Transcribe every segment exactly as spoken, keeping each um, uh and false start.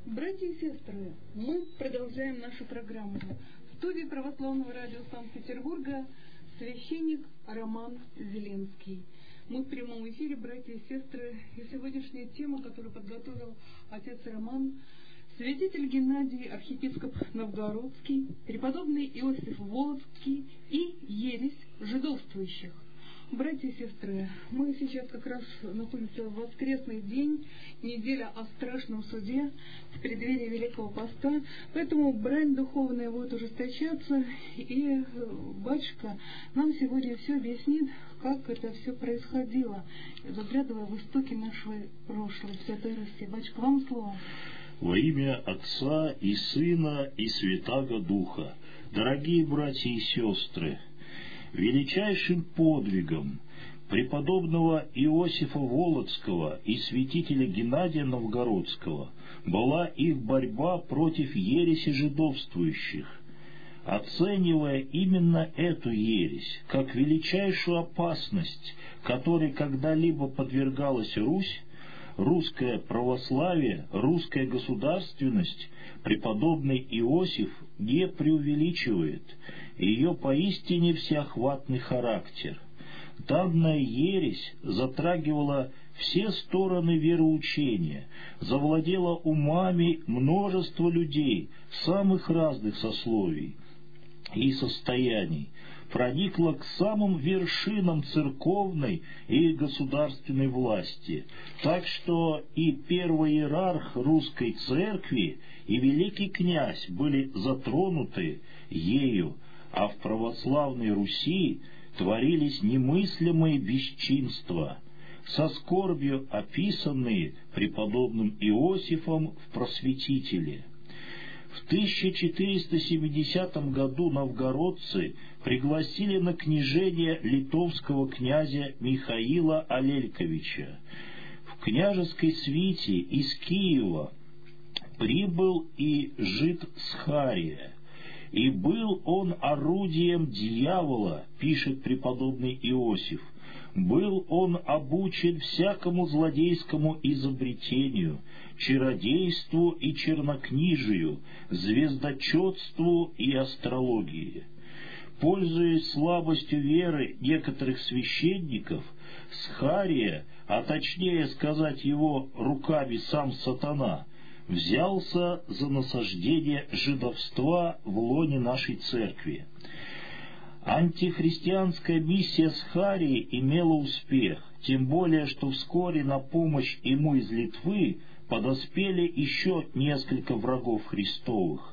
Братья и сестры, мы продолжаем нашу программу. В студии Православного радио Санкт-Петербурга священник Роман Зеленский. Мы в прямом эфире, братья и сестры, и сегодняшняя тема, которую подготовил отец Роман, святитель Геннадий, архиепископ Новгородский, преподобный Иосиф Волоцкий и ересь жидовствующих. Братья и сестры, мы сейчас как раз находимся в воскресный день, неделя о страшном суде, в преддверии Великого Поста, поэтому брань духовная будет ужесточаться, и батюшка нам сегодня все объяснит, как это все происходило, заглядывая в истоки нашей прошлой Святой Руси. Батюшка, вам слово. Во имя Отца и Сына и Святаго Духа. Дорогие братья и сестры, величайшим подвигом преподобного Иосифа Волоцкого и святителя Геннадия Новгородского была их борьба против ереси жидовствующих. Оценивая именно эту ересь как величайшую опасность, которой когда-либо подвергалась Русь, русское православие, русская государственность, преподобный Иосиф не преувеличивает ее поистине всеохватный характер. Данная ересь затрагивала все стороны вероучения, завладела умами множества людей самых разных сословий и состояний, проникла к самым вершинам церковной и государственной власти, так что и первый иерарх русской церкви, и великий князь были затронуты ею, а в православной Руси творились немыслимые бесчинства, со скорбью описанные преподобным Иосифом в Просветителе. В тысяча четыреста семидесятом году новгородцы пригласили на княжение литовского князя Михаила Алельковича. В княжеской свите из Киева прибыл и жид Схария, и был он орудием дьявола, пишет преподобный Иосиф. Был он обучен всякому злодейскому изобретению, чародейству и чернокнижию, звездочетству и астрологии. Пользуясь слабостью веры некоторых священников, Схария, а точнее сказать его руками сам сатана, взялся за насаждение жидовства в лоне нашей церкви. Антихристианская миссия Схарии имела успех, тем более, что вскоре на помощь ему из Литвы подоспели еще несколько врагов Христовых.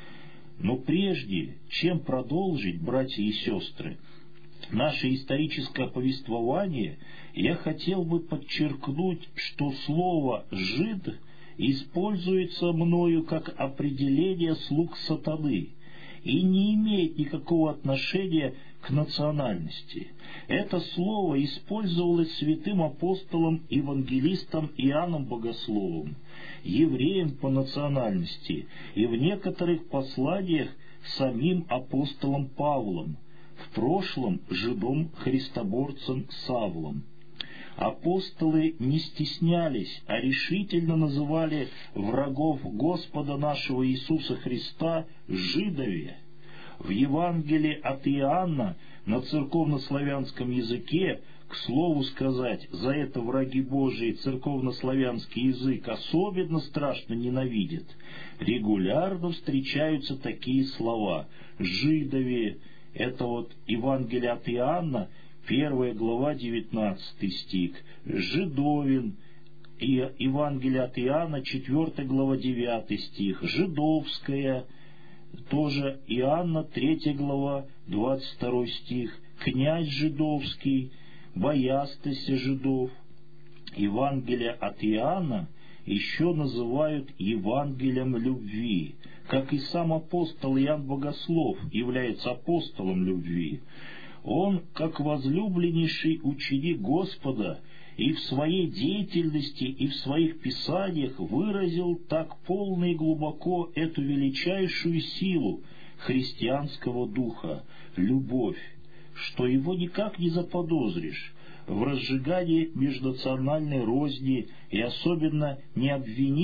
Но прежде, чем продолжить, братья и сестры, наше историческое повествование, я хотел бы подчеркнуть, что слово «жид» используется мною как определение слуг сатаны и не имеет никакого отношения к национальности. Это слово использовалось святым апостолом евангелистом Иоанном Богословом, евреем по национальности, и в некоторых посланиях самим апостолом Павлом, в прошлом жидом-христоборцем Савлом. Апостолы не стеснялись, а решительно называли врагов Господа нашего Иисуса Христа жидове. В Евангелии от Иоанна на церковнославянском языке, к слову сказать, за это враги Божии церковнославянский язык особенно страшно ненавидят, регулярно встречаются такие слова «жидове». Это вот Евангелие от Иоанна, первая глава, девятнадцатый стих, «жидовин», и Евангелие от Иоанна, четвёртая глава, девятый стих, «жидовская», тоже Иоанна, третья глава, двадцать второй стих, «князь жидовский», «боястыся жидов». Евангелие от Иоанна еще называют Евангелием любви, как и сам апостол Иоанн Богослов является апостолом любви. Он, как возлюбленнейший ученик Господа, и в своей деятельности, и в своих писаниях выразил так полно и глубоко эту величайшую силу христианского духа — любовь, что его никак не заподозришь в разжигании межнациональной розни и особенно не обвинишь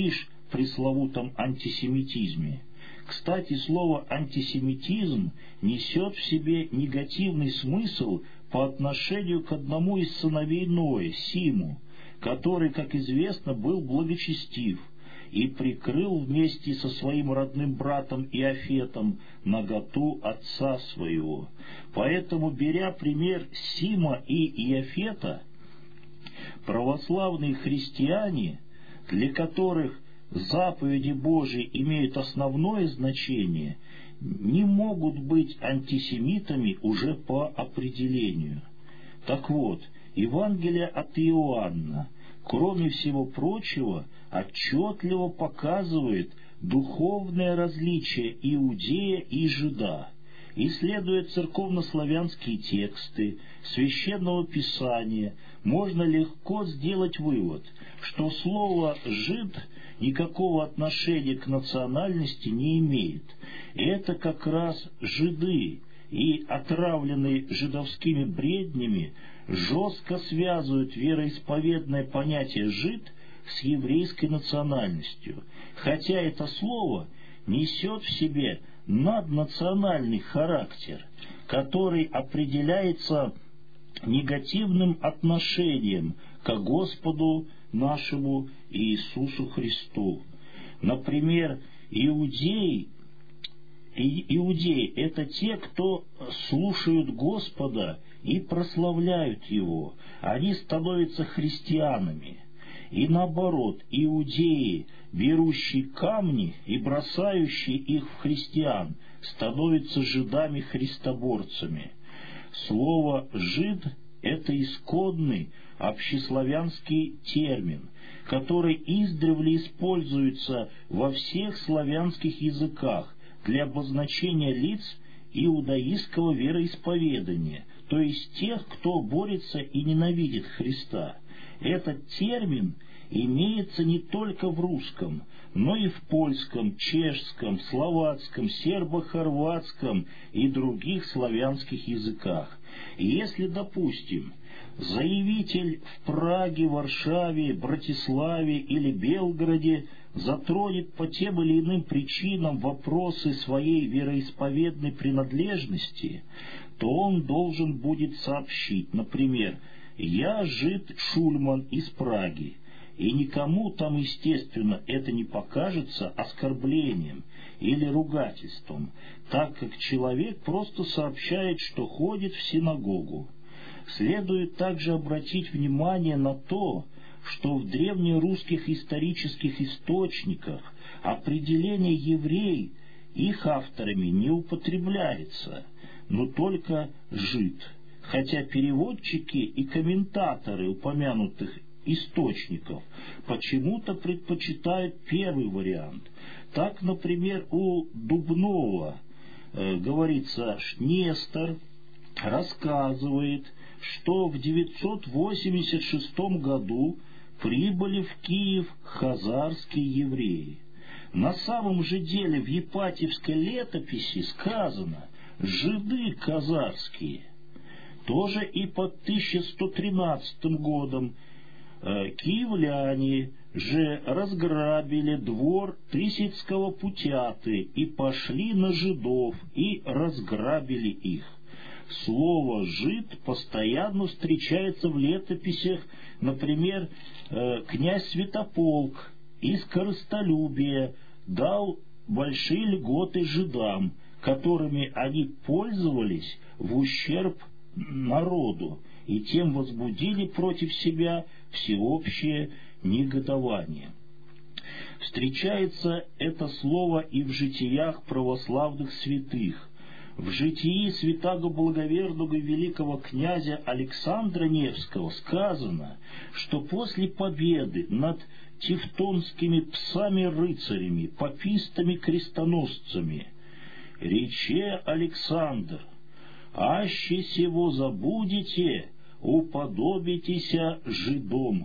пресловутом антисемитизме. Кстати, слово «антисемитизм» несет в себе негативный смысл по отношению к одному из сыновей Ноя, Симу, который, как известно, был благочестив и прикрыл вместе со своим родным братом Иофетом наготу отца своего. Поэтому, беря пример Сима и Иофета, православные христиане, для которых заповеди Божии имеют основное значение, не могут быть антисемитами уже по определению. Так вот, Евангелие от Иоанна, кроме всего прочего, отчетливо показывает духовное различие иудея и жида. Исследуя церковнославянские тексты Священного Писания, можно легко сделать вывод, что слово «жид» никакого отношения к национальности не имеет. И это как раз жиды, и отравленные жидовскими бреднями, жестко связывают вероисповедное понятие «жид» с еврейской национальностью, хотя это слово несет в себе наднациональный характер, который определяется негативным отношением к Господу нашему Иисусу Христу. Например, иудеи, иудеи – это те, кто слушают Господа и прославляют Его. Они становятся христианами. И наоборот, иудеи, берущие камни и бросающие их в христиан, становятся жидами-христоборцами. Слово «жид» — это исконный общеславянский термин, который издревле используется во всех славянских языках для обозначения лиц иудаистского вероисповедания, то есть тех, кто борется и ненавидит Христа. Этот термин имеется не только в русском, но и в польском, чешском, словацком, сербо-хорватском и других славянских языках. И если, допустим, заявитель в Праге, Варшаве, Братиславе или Белграде затронет по тем или иным причинам вопросы своей вероисповедной принадлежности, то он должен будет сообщить, например, «Я жид Шульман из Праги», и никому там, естественно, это не покажется оскорблением или ругательством, так как человек просто сообщает, что ходит в синагогу. Следует также обратить внимание на то, что в древнерусских исторических источниках определение «еврей» их авторами не употребляется, но только «жид», хотя переводчики и комментаторы упомянутых источников почему-то предпочитают первый вариант. Так, например, у Дубнова э, говорится, Нестор рассказывает, что в девятьсот восемьдесят шестом году прибыли в Киев хазарские евреи. На самом же деле в Епатьевской летописи сказано «жиды казарские». Тоже и под тысяча сто тринадцатым годом э, киевляне же разграбили двор Тысяцкого Путяты и пошли на жидов и разграбили их. Слово «жид» постоянно встречается в летописях, например, э, князь Святополк из корыстолюбия дал большие льготы жидам, которыми они пользовались в ущерб народу, и тем возбудили против себя всеобщее негодование. Встречается это слово и в житиях православных святых. В житии святаго благоверного великого князя Александра Невского сказано, что после победы над тевтонскими псами-рыцарями, папистами-крестоносцами, рече Александр: «Аще сего забудете, уподобитеся жидом».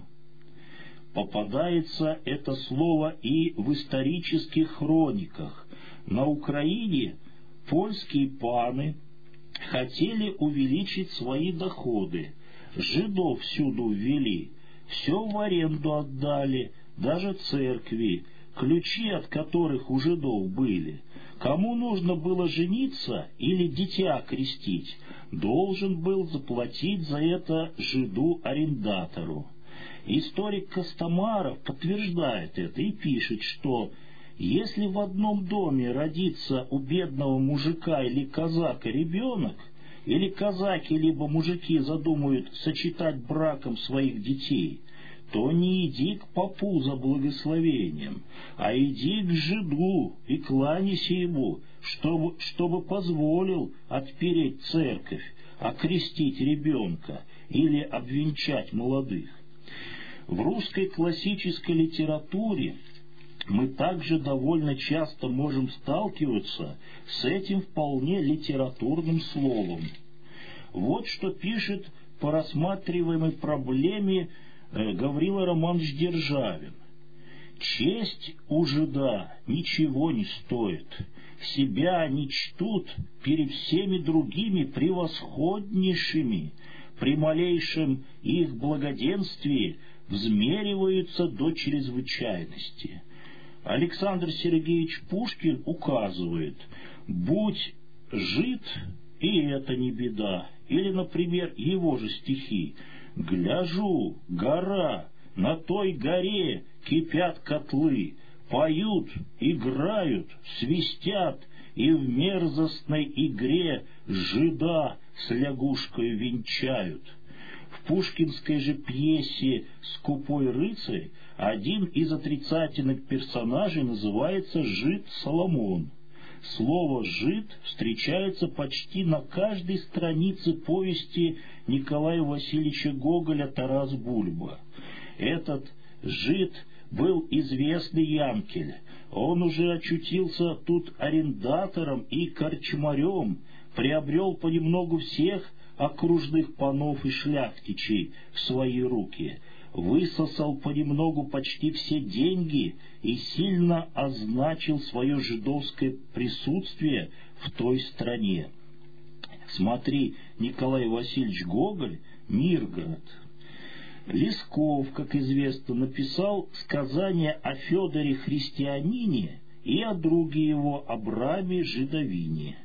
Попадается это слово и в исторических хрониках. На Украине польские паны хотели увеличить свои доходы, жидов всюду ввели, все в аренду отдали, даже церкви, ключи от которых у жидов были. Кому нужно было жениться или дитя крестить, должен был заплатить за это жиду-арендатору. Историк Костомаров подтверждает это и пишет, что если в одном доме родится у бедного мужика или казака ребенок, или казаки либо мужики задумают сочетать браком своих детей, то не иди к попу за благословением, а иди к жиду и кланяйся ему, чтобы, чтобы позволил отпереть церковь, окрестить ребенка или обвенчать молодых. В русской классической литературе мы также довольно часто можем сталкиваться с этим вполне литературным словом. Вот что пишет по рассматриваемой проблеме э, Гаврила Романович Державин. «Честь у жида ничего не стоит. Себя они чтут перед всеми другими превосходнейшими. При малейшем их благоденствии взмериваются до чрезвычайности». Александр Сергеевич Пушкин указывает: «Будь жид, и это не беда». Или, например, его же стихи: «Гляжу, гора, на той горе кипят котлы, поют, играют, свистят, и в мерзостной игре жида с лягушкой венчают». В пушкинской же пьесе «Скупой рыцарь» один из отрицательных персонажей называется жид Соломон. Слово «жид» встречается почти на каждой странице повести Николая Васильевича Гоголя «Тарас Бульба». Этот жид был известный янкель. Он уже очутился тут арендатором и корчмарем, приобрел понемногу всех окружных панов и шляхтичей в свои руки, высосал понемногу почти все деньги и сильно означил свое жидовское присутствие в той стране. Смотри, Николай Васильевич Гоголь, «Миргород». Лесков, как известно, написал сказание о Федоре Христианине и о друге его Абраме Жидовине.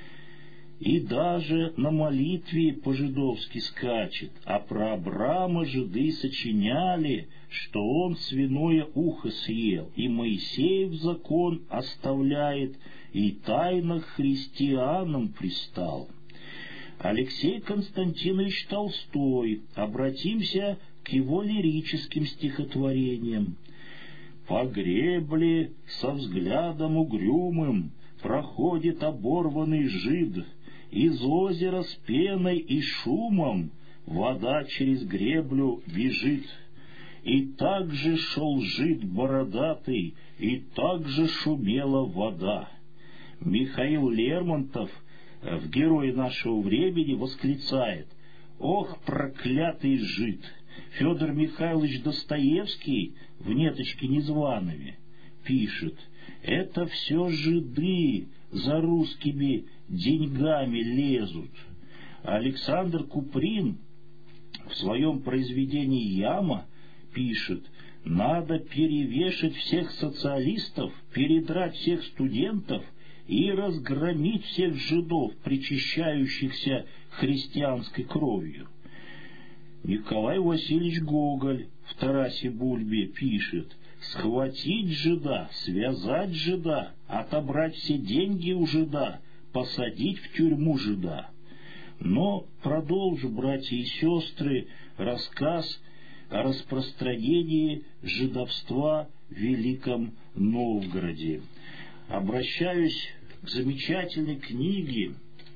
И даже на молитве по-жидовски скачет, а про Абрама жиды сочиняли, что он свиное ухо съел, и Моисеев закон оставляет, и тайно христианам пристал. Алексей Константинович Толстой, обратимся к его лирическим стихотворениям. «По гребле со взглядом угрюмым проходит оборванный жид, из озера с пеной и шумом вода через греблю бежит. И так же шел жид бородатый, и так же шумела вода». Михаил Лермонтов в «Герое нашего времени» восклицает: «Ох, проклятый жид!» Федор Михайлович Достоевский в «Неточке Незваными» пишет: «Это все жиды за русскими деньгами лезут». Александр Куприн в своем произведении «Яма» пишет: «Надо перевешать всех социалистов, передрать всех студентов и разгромить всех жидов, причащающихся христианской кровью». Николай Васильевич Гоголь в «Тарасе Бульбе» пишет: «Схватить жида, связать жида, отобрать все деньги у жида, посадить в тюрьму жида». Но продолжу, братья и сестры, рассказ о распространении жидовства в Великом Новгороде. Обращаюсь к замечательной книге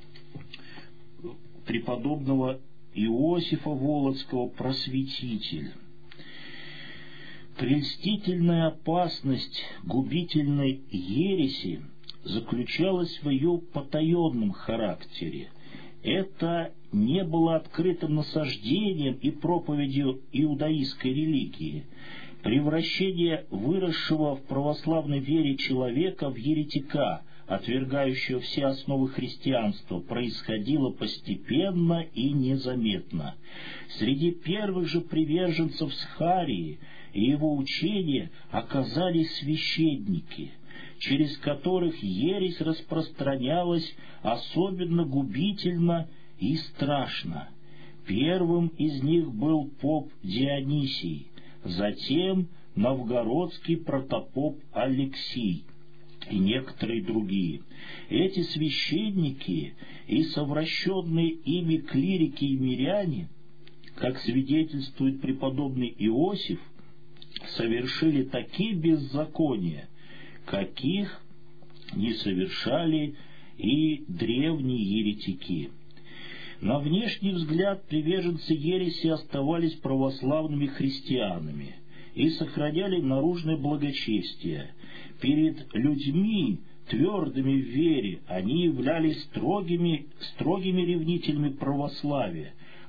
преподобного Иосифа Волоцкого «Просветитель». Прельстительная опасность губительной ереси заключалась в ее потаенном характере. Это не было открытым насаждением и проповедью иудаистской религии. Превращение выросшего в православной вере человека в еретика, отвергающего все основы христианства, происходило постепенно и незаметно. Среди первых же приверженцев Схарии и его учения оказались священники, через которых ересь распространялась особенно губительно и страшно. Первым из них был поп Дионисий, затем новгородский протопоп Алексий и некоторые другие. Эти священники и совращенные ими клирики и миряне, как свидетельствует преподобный Иосиф, совершили такие беззакония, каких не совершали и древние еретики. На внешний взгляд приверженцы ереси оставались православными христианами и сохраняли наружное благочестие. Перед людьми, твердыми в вере, они являлись строгими, строгими ревнителями православия,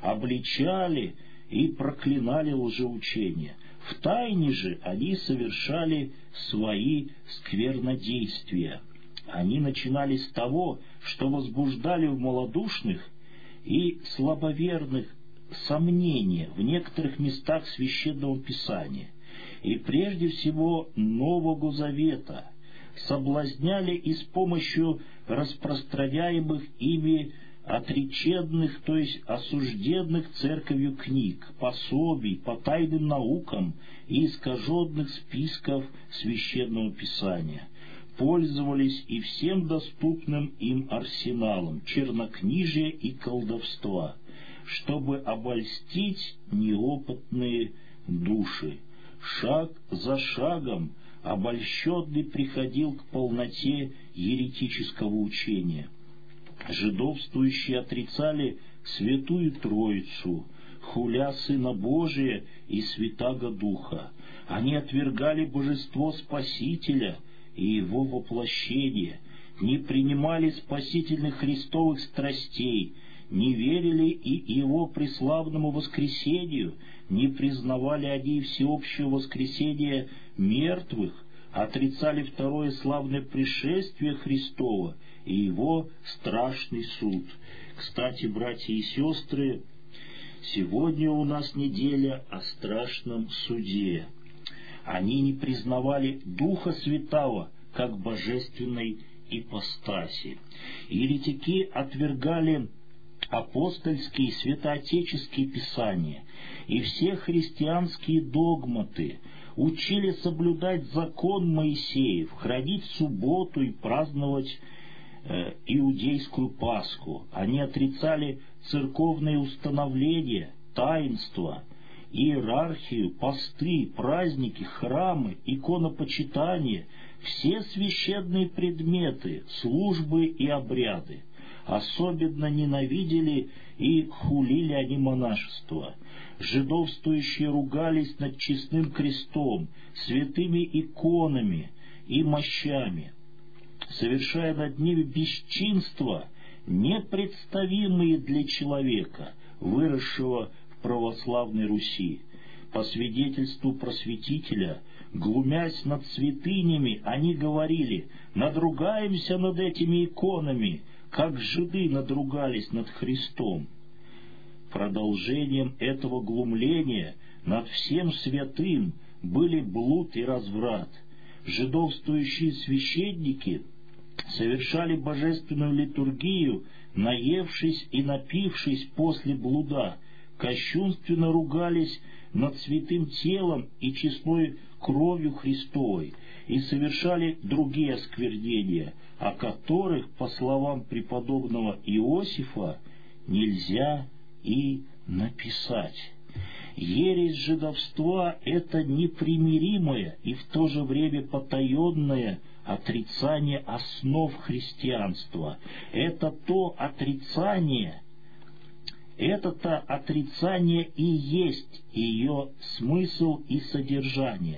обличали и проклинали лжеучения. Втайне же они совершали свои сквернодействия. Они начинали с того, что возбуждали в малодушных и слабоверных сомнения в некоторых местах Священного Писания, и прежде всего Нового Завета, соблазняли и с помощью распространяемых ими отреченных, то есть осужденных церковью книг, пособий по тайным наукам и искаженных списков Священного Писания, пользовались и всем доступным им арсеналом чернокнижия и колдовства, чтобы обольстить неопытные души. Шаг за шагом обольщенный приходил к полноте еретического учения. Жидовствующие отрицали Святую Троицу, хуля Сына Божия и Святаго Духа. Они отвергали божество Спасителя и Его воплощение, не принимали спасительных христовых страстей, не верили и Его преславному воскресению, не признавали они всеобщего воскресения мертвых, отрицали второе славное пришествие Христово и Его страшный суд. Кстати, братья и сестры, сегодня у нас неделя о страшном суде. Они не признавали Духа Святого как божественной ипостаси. Еретики отвергали апостольские и святоотеческие писания и все христианские догматы, учили соблюдать закон Моисеев, хранить субботу и праздновать э, иудейскую Пасху. Они отрицали церковные установления, таинства, иерархию, посты, праздники, храмы, иконопочитание, все священные предметы, службы и обряды. Особенно ненавидели и хулили они монашество. Жидовствующие ругались над честным крестом, святыми иконами и мощами, совершая над ними бесчинства, непредставимые для человека, выросшего в православной Руси. По свидетельству просветителя, глумясь над святынями, они говорили: «Надругаемся над этими иконами, как жиды надругались над Христом». Продолжением этого глумления над всем святым были блуд и разврат. Жидовствующие священники совершали божественную литургию, наевшись и напившись после блуда, кощунственно ругались над святым телом и честной кровью Христовой и совершали другие осквернения, о которых, по словам преподобного Иосифа, нельзя и написать. Ересь жидовства — это непримиримое и в то же время потаенное отрицание основ христианства. Это то отрицание, это-то отрицание и есть ее смысл и содержание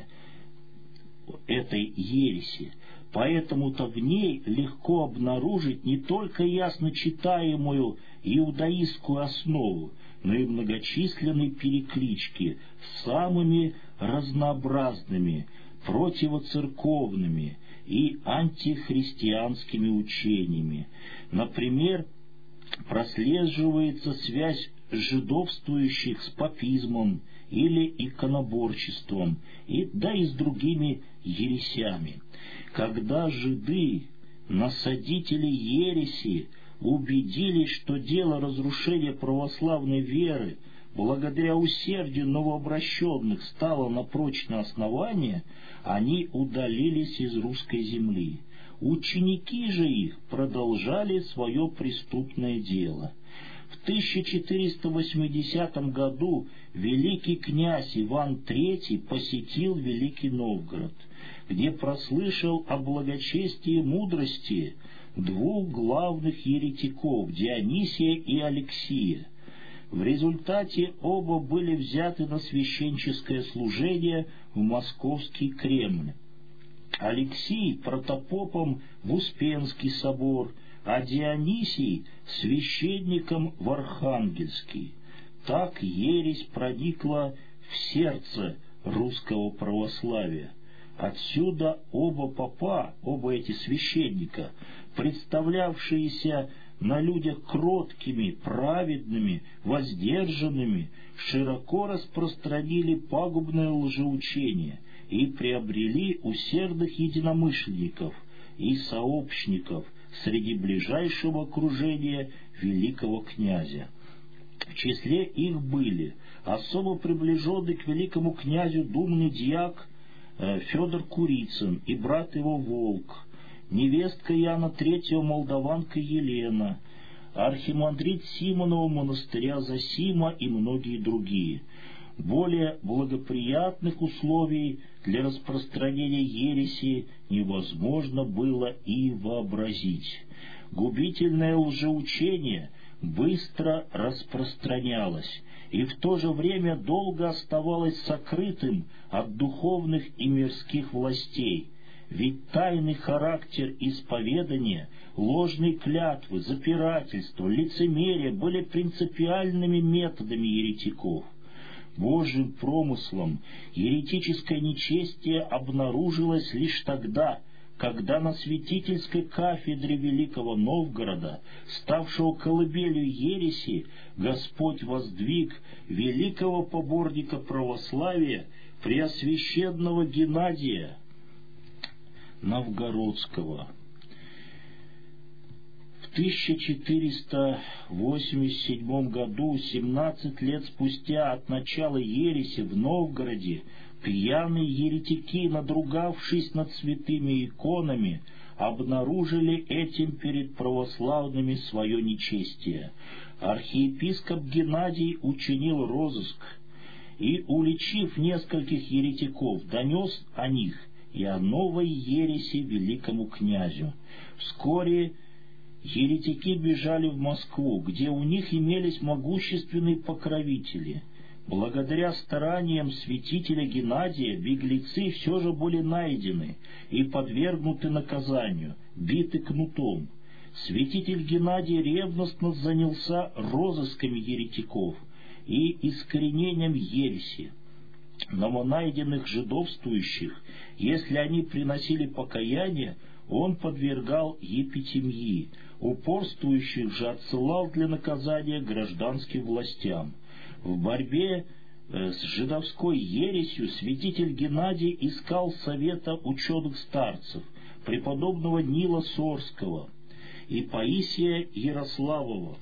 этой ереси. Поэтому-то в ней легко обнаружить не только ясно читаемую иудаистскую основу, но и многочисленные переклички с самыми разнообразными, противоцерковными и антихристианскими учениями. Например, прослеживается связь жидовствующих с папизмом или иконоборчеством, и, да и с другими ересями. Когда жиды, насадители ереси, убедились, что дело разрушения православной веры благодаря усердию новообращенных стало на прочное основание, они удалились из русской земли. Ученики же их продолжали свое преступное дело. В тысяча четыреста восьмидесятом году великий князь Иван Третий посетил Великий Новгород, где прослышал о благочестии и мудрости двух главных еретиков, Дионисия и Алексия. В результате оба были взяты на священческое служение в Московский Кремль. Алексий протопопом в Успенский собор, а Дионисий священником в Архангельский. Так ересь проникла в сердце русского православия. Отсюда оба попа, оба эти священника, представлявшиеся на людях кроткими, праведными, воздержанными, широко распространили пагубное лжеучение и приобрели усердных единомышленников и сообщников среди ближайшего окружения великого князя. В числе их были особо приближенный к великому князю думный дьяк Федор Курицын и брат его Волк, невестка Иоанна Третьего молдаванка Елена, архимандрит Симонова монастыря Зосима и многие другие. Более благоприятных условий для распространения ереси невозможно было и вообразить. Губительное лжеучение быстро распространялось и в то же время долго оставалось сокрытым от духовных и мирских властей. Ведь тайный характер исповедания, ложные клятвы, запирательство, лицемерие были принципиальными методами еретиков. Божьим промыслом еретическое нечестие обнаружилось лишь тогда, когда на святительской кафедре Великого Новгорода, ставшего колыбелью ереси, Господь воздвиг великого поборника православия, преосвященного Геннадия Новгородского. В тысяча четыреста восемьдесят седьмом году, семнадцать лет спустя от начала ереси в Новгороде, пьяные еретики, надругавшись над святыми иконами, обнаружили этим перед православными свое нечестие. Архиепископ Геннадий учинил розыск и, уличив нескольких еретиков, донес о них и о новой ереси великому князю. Вскоре еретики бежали в Москву, где у них имелись могущественные покровители. Благодаря стараниям святителя Геннадия беглецы все же были найдены и подвергнуты наказанию, биты кнутом. Святитель Геннадий ревностно занялся розысками еретиков и искоренением ереси. Новонайденных жидовствующих, если они приносили покаяние, он подвергал епитемьи, упорствующих же отсылал для наказания гражданским властям. В борьбе с жидовской ересью святитель Геннадий искал совета ученых старцев, преподобного Нила Сорского и Паисия Ярославова.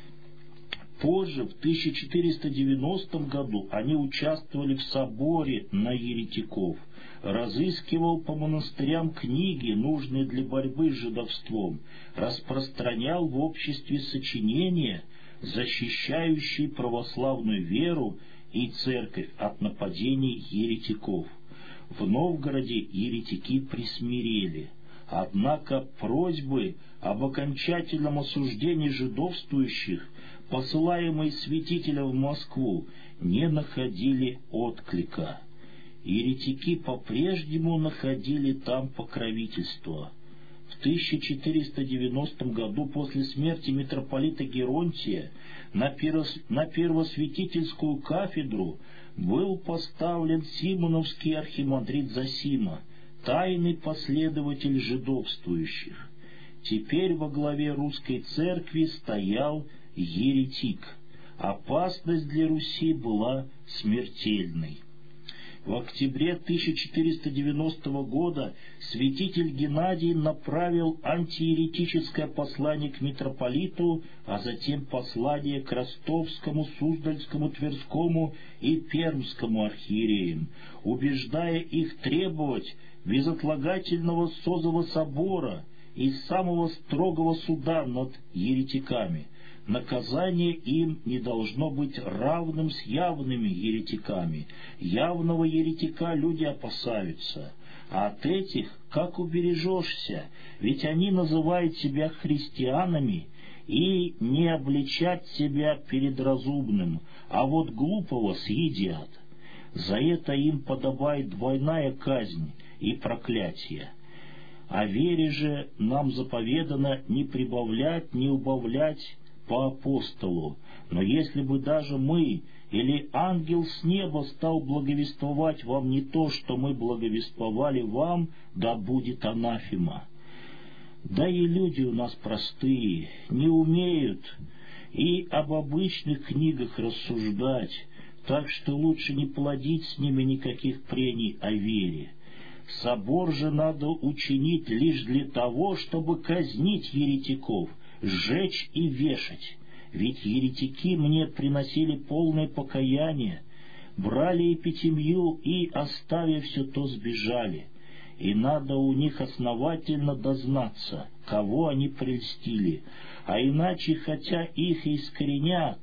Позже, в тысяча четыреста девяностом году, они участвовали в соборе на еретиков. Разыскивал по монастырям книги, нужные для борьбы с жидовством, распространял в обществе сочинения, защищающие православную веру и церковь от нападений еретиков. В Новгороде еретики присмирели. Однако просьбы об окончательном осуждении жидовствующих, посылаемые святителя в Москву, не находили отклика. Еретики по-прежнему находили там покровительство. В тысяча четыреста девяностом году, после смерти митрополита Геронтия, на, первос... на первосвятительскую кафедру был поставлен симоновский архимандрит Зосима, тайный последователь жидовствующих. Теперь во главе русской церкви стоял еретик, опасность для Руси была смертельной. В октябре тысяча четыреста девяностого года святитель Геннадий направил антиеретическое послание к митрополиту, а затем послание к Ростовскому, Суздальскому, Тверскому и Пермскому архиереям, убеждая их требовать безотлагательного созыва собора и самого строгого суда над еретиками. Наказание им не должно быть равным с явными еретиками. Явного еретика люди опасаются, а от этих как убережешься, ведь они называют себя христианами, и не обличать себя перед разумным, а вот глупого съедят. За это им подобает двойная казнь и проклятие. О вере же нам заповедано не прибавлять, не убавлять по апостолу. Но если бы даже мы или ангел с неба стал благовествовать вам не то, что мы благовествовали вам, да будет анафема. Да и люди у нас простые, не умеют и об обычных книгах рассуждать, так что лучше не плодить с ними никаких прений о вере. Собор же надо учинить лишь для того, чтобы казнить еретиков, сжечь и вешать, ведь еретики мне приносили полное покаяние, брали эпитемью и, оставив все то, сбежали, и надо у них основательно дознаться, кого они прельстили, а иначе, хотя их и искоренят,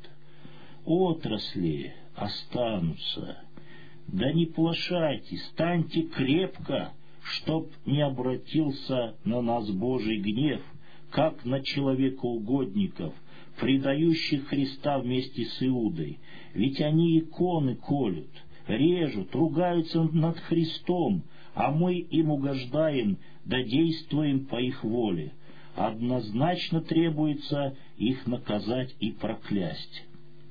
отрасли останутся. Да не плашайте, станьте крепко, чтоб не обратился на нас Божий гнев, как на человекоугодников, предающих Христа вместе с Иудой. Ведь они иконы колют, режут, ругаются над Христом, а мы им угождаем, да действуем по их воле. Однозначно требуется их наказать и проклясть.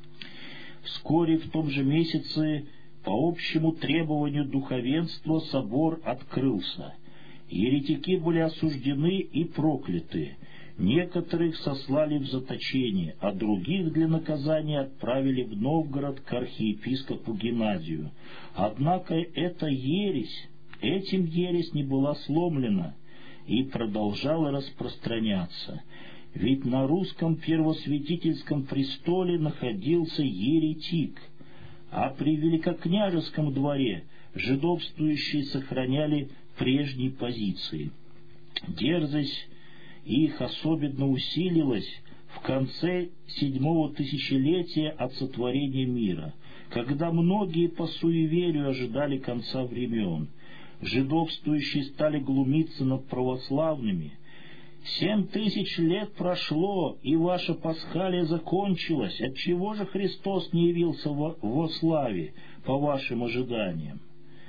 Вскоре в том же месяце по общему требованию духовенства собор открылся. Еретики были осуждены и прокляты. Некоторых сослали в заточение, а других для наказания отправили в Новгород к архиепископу Геннадию. Однако эта ересь, этим ересь не была сломлена и продолжала распространяться. Ведь на русском первосвятительском престоле находился еретик, а при великокняжеском дворе жидовствующие сохраняли прежние позиции. Дерзость их особенно усилилась в конце седьмого тысячелетия от сотворения мира, когда многие по суеверию ожидали конца времен. Жидовствующие стали глумиться над православными. Семь тысяч лет прошло, и ваша пасхалия закончилась. Отчего же Христос не явился во, во славе, по вашим ожиданиям?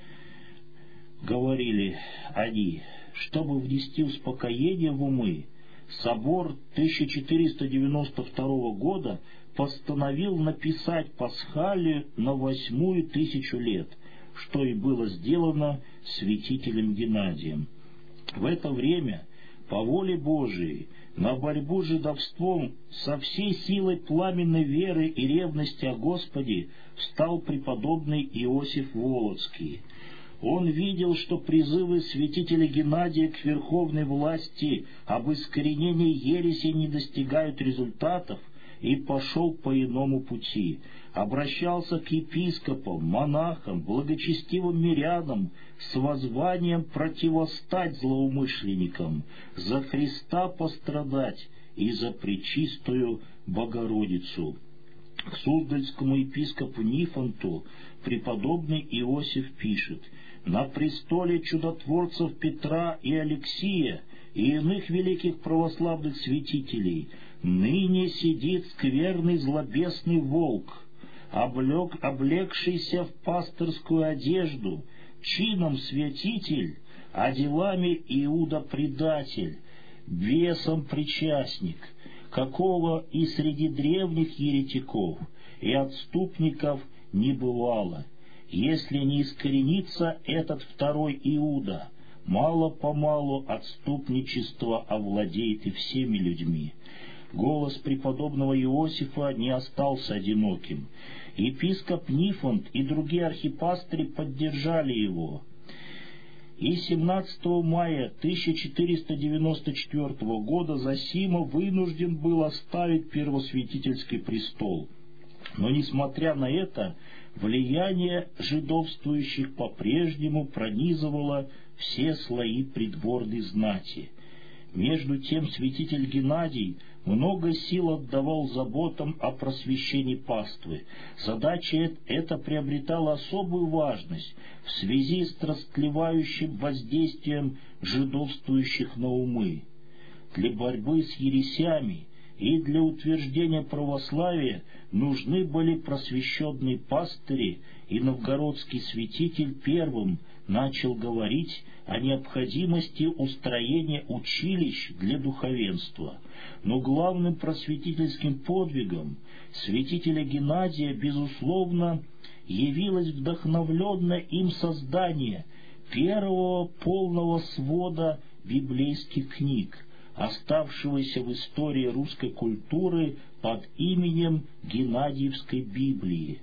Говорили они. Чтобы внести успокоение в умы, собор тысяча четыреста девяносто второго года постановил написать пасхалию на восьмую тысячу лет, что и было сделано святителем Геннадием. В это время, по воле Божией, на борьбу с жидовством со всей силой пламенной веры и ревности о Господе встал преподобный Иосиф Волоцкий. Он видел, что призывы святителя Геннадия к верховной власти об искоренении ереси не достигают результатов, и пошел по иному пути. Обращался к епископам, монахам, благочестивым мирянам с воззванием противостать злоумышленникам, за Христа пострадать и за пречистую Богородицу. К суздальскому епископу Нифонту преподобный Иосиф пишет: «На престоле чудотворцев Петра и Алексия и иных великих православных святителей ныне сидит скверный злобесный волк, облег, облегшийся в пастырскую одежду, чином святитель, а делами Иуда-предатель, бесом причастник, какого и среди древних еретиков и отступников не бывало. Если не искоренится этот второй Иуда, мало-помалу отступничество овладеет и всеми людьми. голос преподобного Иосифа не остался одиноким. Епископ Нифонт и другие архипастыри поддержали его. И семнадцатого мая тысяча четыреста девяносто четвёртого года Зосима вынужден был оставить первосвятительский престол. Но, несмотря на это, влияние жидовствующих по-прежнему пронизывало все слои придворной знати. Между тем святитель Геннадий много сил отдавал заботам о просвещении паствы. Задача эта приобретала особую важность в связи с растлевающим воздействием жидовствующих на умы. Для борьбы с ересями и для утверждения православия нужны были просвещенные пастыри, и новгородский святитель первым начал говорить о необходимости устроения училищ для духовенства. Но главным просветительским подвигом святителя Геннадия, безусловно, явилось вдохновленное им создание первого полного свода библейских книг, оставшегося в истории русской культуры под именем Геннадиевской Библии.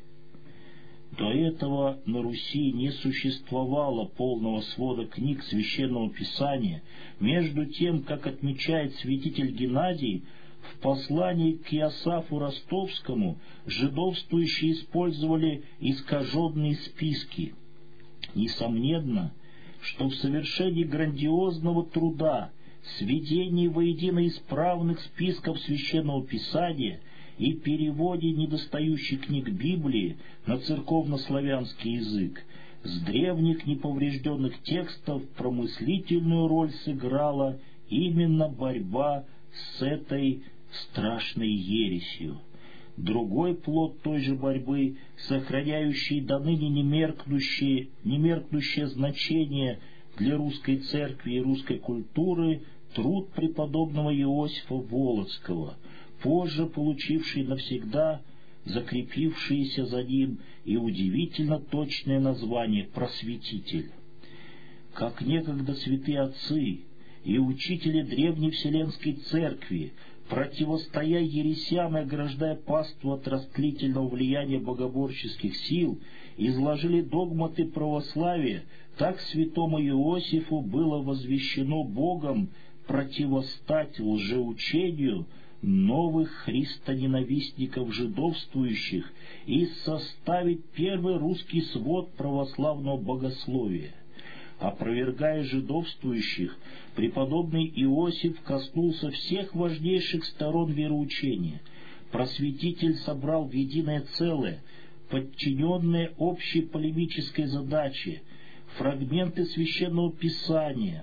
До этого на Руси не существовало полного свода книг Священного Писания, между тем, как отмечает святитель Геннадий, в послании к Иосафу Ростовскому жидовствующие использовали искаженные списки. Несомненно, что в совершении грандиозного труда сведении воедино исправных списков Священного Писания и переводе недостающих книг Библии на церковнославянский язык с древних неповрежденных текстов промыслительную роль сыграла именно борьба с этой страшной ересью. Другой плод той же борьбы, сохраняющий до ныне немеркнущее, немеркнущее значение для русской церкви и русской культуры, труд преподобного Иосифа Волоцкого, позже получивший навсегда закрепившееся за ним и удивительно точное название «Просветитель». Как некогда святые отцы и учители древней Вселенской Церкви, противостоя ересям и ограждая паству от растлительного влияния богоборческих сил, изложили догматы православия, так святому Иосифу было возвещено Богом противостать лжеучению новых христоненавистников жидовствующих и составить первый русский свод православного богословия. Опровергая жидовствующих, преподобный Иосиф коснулся всех важнейших сторон вероучения. Просветитель собрал в единое целое, подчиненные общей полемической задаче, фрагменты Священного Писания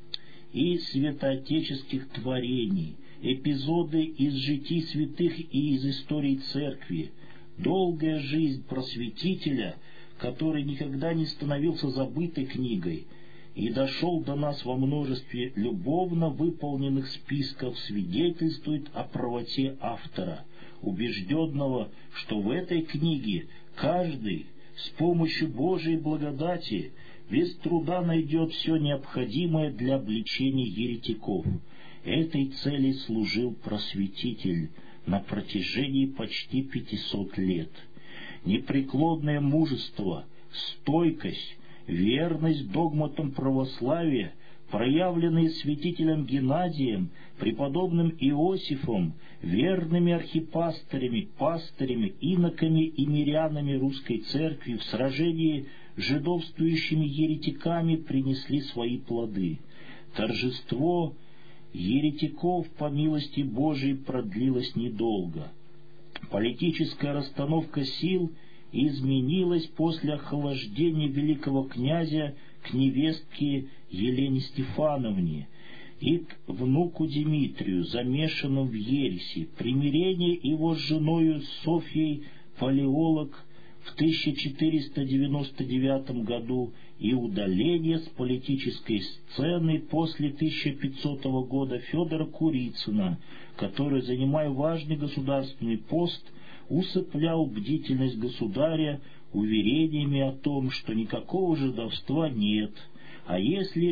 и святоотеческих творений, эпизоды из житий святых и из истории Церкви. Долгая жизнь просветителя, который никогда не становился забытой книгой и дошел до нас во множестве любовно выполненных списков, свидетельствует о правоте автора, убежденного, что в этой книге каждый с помощью Божией благодати без труда найдет все необходимое для обличения еретиков. Этой цели служил просветитель на протяжении почти пятисот лет. Непреклонное мужество, стойкость, верность догматам православия, проявленные святителем Геннадием, преподобным Иосифом, верными архипастырями, пастырями, иноками и мирянами русской церкви в сражении с жидовствующими еретиками принесли свои плоды. Торжество еретиков по милости Божией продлилось недолго. Политическая расстановка сил изменилась после охлаждения великого князя к невестке Елене Стефановне и к внуку Дмитрию, замешанным в ереси, примирение его с женою Софьей Палеолог в тысяча четыреста девяносто девятом году и удаление с политической сцены после тысяча пятисотого года Федора Курицына, который, занимая важный государственный пост, усыплял бдительность государя уверениями о том, что никакого жидовства нет, а если,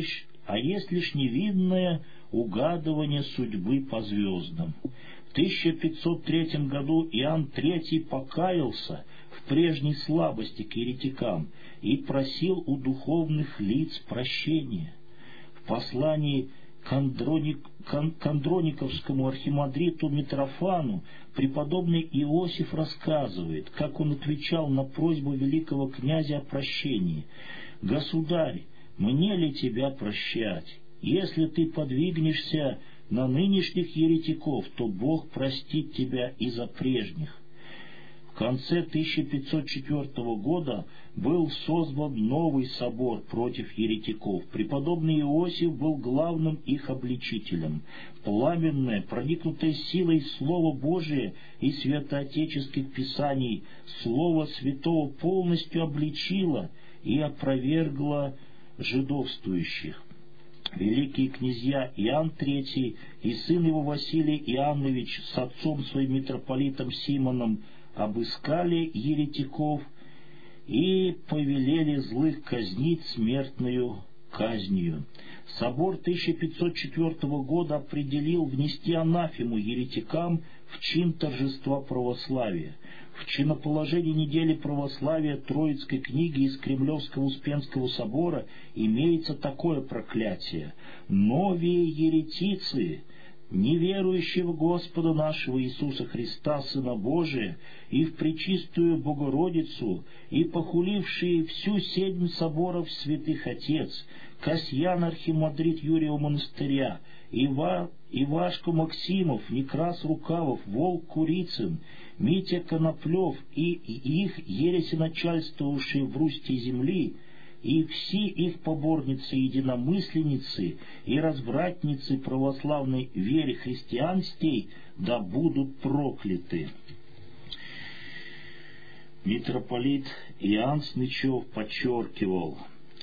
а есть лишь невинное угадывание судьбы по звездам. В тысяча пятьсот третьем году Иоанн третий покаялся в прежней слабости к еретикам и просил у духовных лиц прощения. В послании к, Андроник, к Андрониковскому архимандриту Митрофану преподобный Иосиф рассказывает, как он отвечал на просьбу великого князя о прощении: «Государь, мне ли тебя прощать? Если ты подвигнешься на нынешних еретиков, то Бог простит тебя и за прежних». В конце тысяча пятьсот четвёртого года был создан новый собор против еретиков. Преподобный Иосиф был главным их обличителем. Пламенное, проникнутое силой Слова Божия и святоотеческих писаний, Слово Святого полностью обличило и опровергло жидовствующих. Великие князья Иоанн третий и сын его Василий Иоаннович с отцом своим митрополитом Симоном обыскали еретиков и повелели злых казнить смертную казнью. Собор тысяча пятьсот четвёртого года определил внести анафему еретикам в чин торжества православия. В чиноположении недели православия Троицкой книги из Кремлевского Успенского собора имеется такое проклятие: «Новие еретицы, неверующие в Господа нашего Иисуса Христа, Сына Божия, и в Пречистую Богородицу, и похулившие всю седмь соборов святых Отец, Касьян архимандрит Юрьева монастыря, Ива, Ивашко Максимов, Некрас Рукавов, Волк Курицын, Митя Коноплев и их ересеначальствовавшие в Русти земли, и все их поборницы-единомысленницы и развратницы православной вере христианстей, да будут прокляты». Митрополит Иоанн Снычев подчеркивал: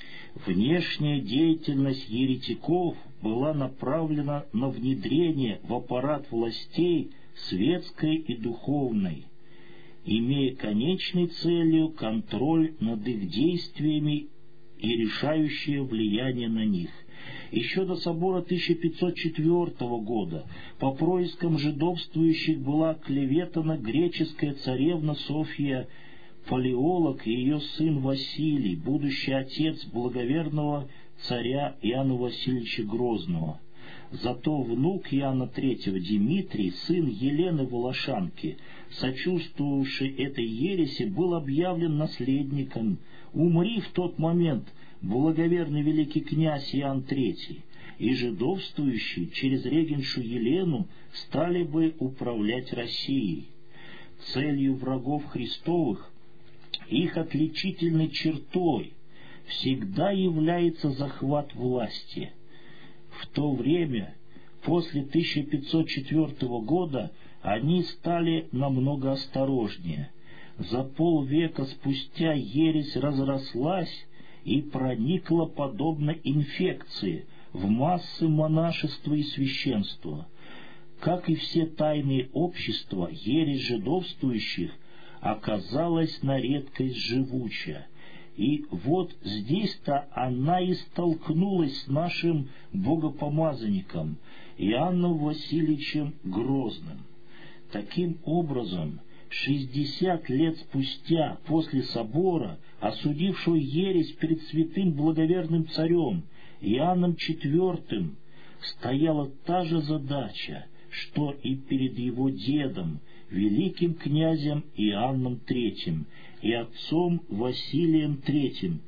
внешняя деятельность еретиков была направлена на внедрение в аппарат властей светской и духовной, имея конечной целью контроль над их действиями и решающее влияние на них. Еще до собора тысяча пятьсот четвёртого года по проискам жидовствующих была клеветана греческая царевна Софья Палеолог и ее сын Василий, будущий отец благоверного царя Иоанна Васильевича Грозного. Зато внук Иоанна третьего Дмитрий, сын Елены Волошанки, сочувствовавший этой ереси, был объявлен наследником. Умри в тот момент благоверный великий князь Иоанн третий, и жидовствующие через регеншу Елену стали бы управлять Россией. Целью врагов Христовых, их отличительной чертой, всегда является захват власти. В то время, после тысяча пятьсот четвёртого года, они стали намного осторожнее. За полвека спустя ересь разрослась и проникла, подобно инфекции, в массы монашества и священства. Как и все тайные общества, ересь жидовствующих оказалась на редкость живуча. И вот здесь-то она и столкнулась с нашим богопомазанником Иоанном Васильевичем Грозным. Таким образом, шестьдесят лет спустя после собора, осудившего ересь перед святым благоверным царем Иоанном четвёртым, стояла та же задача, что и перед его дедом, великим князем Иоанном третьим и отцом Василием третьим,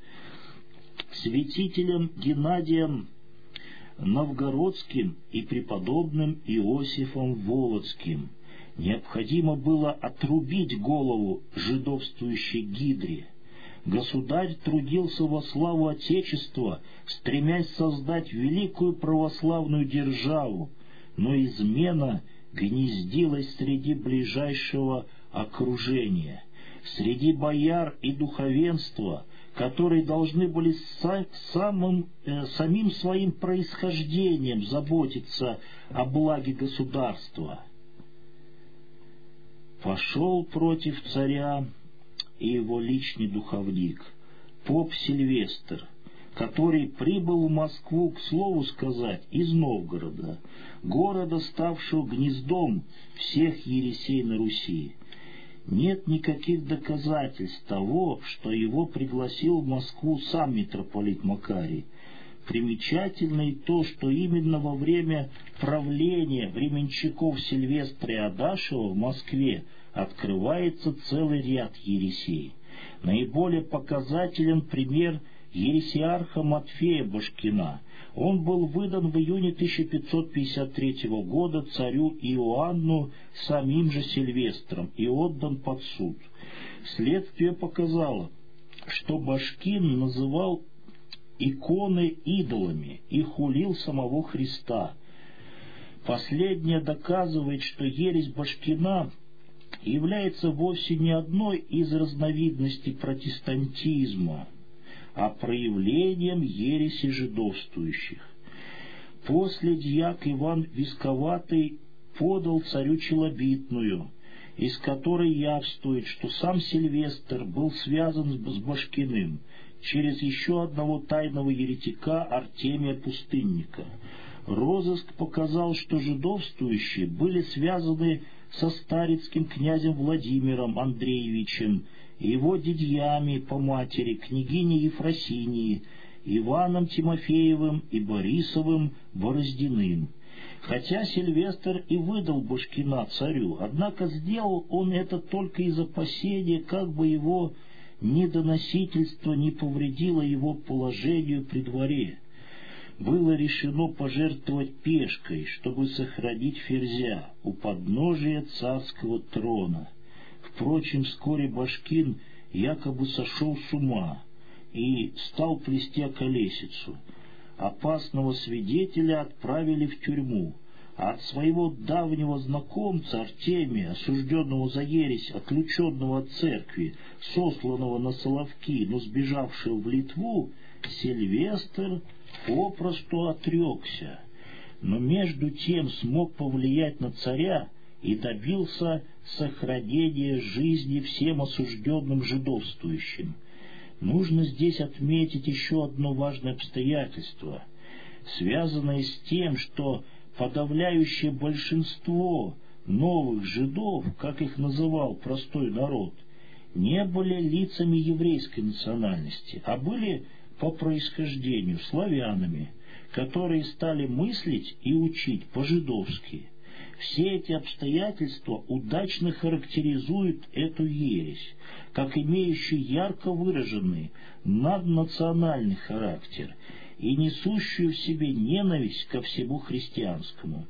святителем Геннадием Новгородским и преподобным Иосифом Волоцким. Необходимо было отрубить голову жидовствующей гидре. Государь трудился во славу Отечества, стремясь создать великую православную державу, но измена гнездилась среди ближайшего окружения, среди бояр и духовенства, которые должны были са- самым, э, самим своим происхождением заботиться о благе государства. Пошел против царя и его личный духовник, поп Сильвестр, который прибыл в Москву, к слову сказать, из Новгорода, города, ставшего гнездом всех ересей на Руси. Нет никаких доказательств того, что его пригласил в Москву сам митрополит Макарий. Примечательно и то, что именно во время правления временщиков Сильвестра и Адашева в Москве открывается целый ряд ересей. Наиболее показателен пример ересиарха Матфея Башкина. Он был выдан в июне тысяча пятьсот пятьдесят третьего года царю Иоанну самим же Сильвестром и отдан под суд. Следствие показало, что Башкин называл иконы идолами и хулил самого Христа. Последнее доказывает, что ересь Башкина является вовсе не одной из разновидностей протестантизма, а проявлением ереси жидовствующих. После дьяк Иван Висковатый подал царю челобитную, из которой явствует, что сам Сильвестр был связан с Башкиным через еще одного тайного еретика Артемия Пустынника. Розыск показал, что жидовствующие были связаны со старицким князем Владимиром Андреевичем, его дядьями по матери, княгиней Ефросинии, Иваном Тимофеевым и Борисовым Бороздиным. Хотя Сильвестр и выдал Башкина царю, однако сделал он это только из опасения, как бы его недоносительство не повредило его положению при дворе. Было решено пожертвовать пешкой, чтобы сохранить Ферзя у подножия царского трона. Впрочем, вскоре Башкин якобы сошел с ума и стал плести околесицу. Опасного свидетеля отправили в тюрьму, а от своего давнего знакомца Артемия, осужденного за ересь, отлученного от церкви, сосланного на Соловки, но сбежавшего в Литву, Сильвестр попросту отрекся, но между тем смог повлиять на царя и добился сохранения жизни всем осужденным жидовствующим. Нужно здесь отметить еще одно важное обстоятельство, связанное с тем, что подавляющее большинство новых жидов, как их называл простой народ, не были лицами еврейской национальности, а были по происхождению славянами, которые стали мыслить и учить по-жидовски. Все эти обстоятельства удачно характеризуют эту ересь, как имеющую ярко выраженный наднациональный характер и несущую в себе ненависть ко всему христианскому.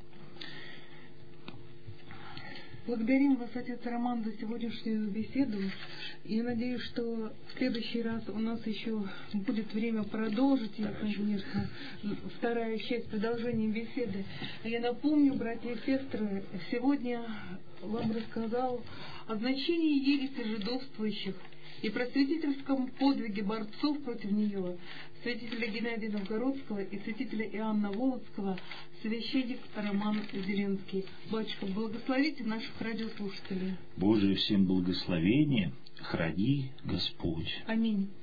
Благодарим вас, отец Роман, за сегодняшнюю беседу. И надеюсь, что в следующий раз у нас еще будет время продолжить, и, конечно, вторая часть продолжения беседы. Я напомню, братья и сестры, сегодня вам рассказал о значении ереси жидовствующих и просветительском подвиге борцов против нее святителя Геннадия Новгородского и святителя Иоанна Володского, священник Роман Зеленский. Батюшка, благословите наших радиослушателей. Божие всем благословение, храни Господь. Аминь.